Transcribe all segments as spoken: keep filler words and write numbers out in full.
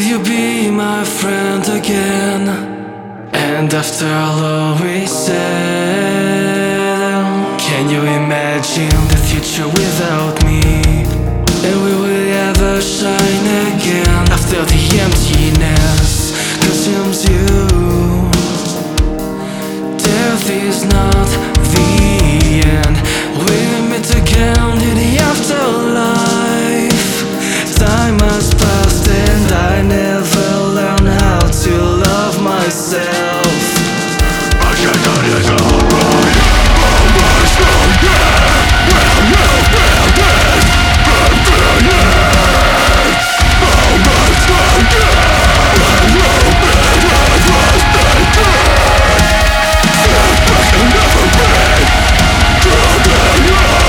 you be my friend again? And after all we said, can you imagine the future without me? And will we ever shine again after the emptiness consumes you? Death is not the end. We'll meet again in the afterlife. Time has passed and I never learned how to love myself. I cannot get alright. Oh my soul, yeah. Will you feel this? I'm feeling. Oh my soul, yeah. Will you feel this? Was taken. This can never be. Today,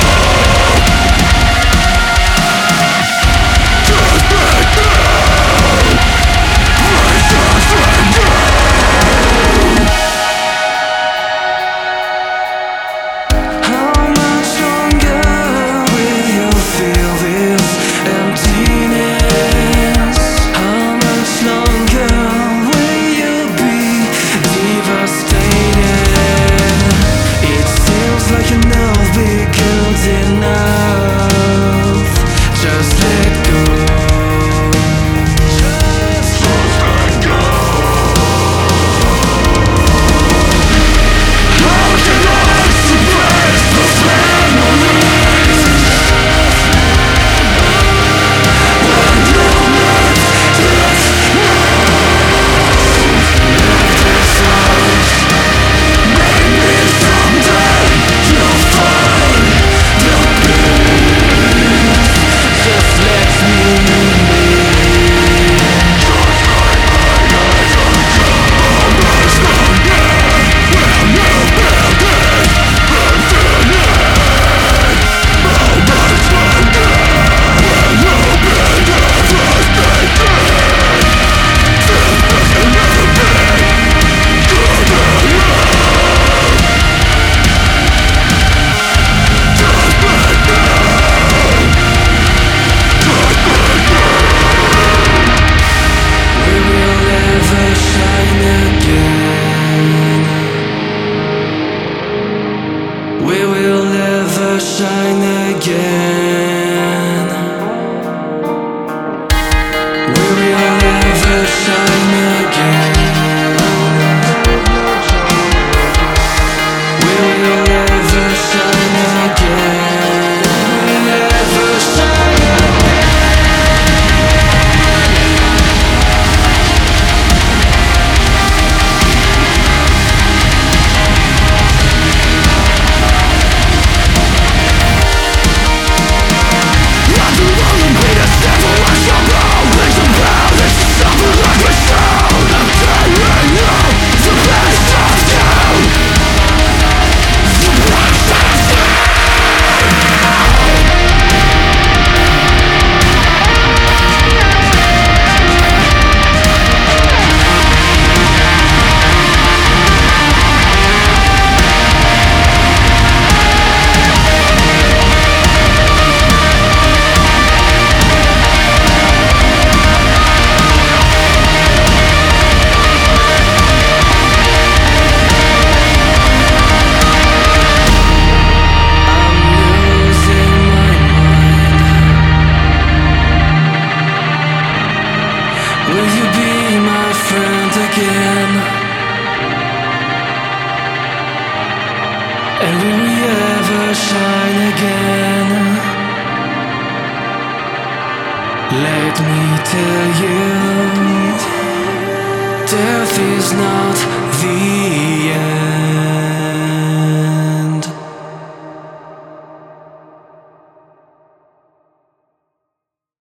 shine again. We will never shine again. We will never shine again. Never shine and will we ever shine again? Let me tell you, death is not the end.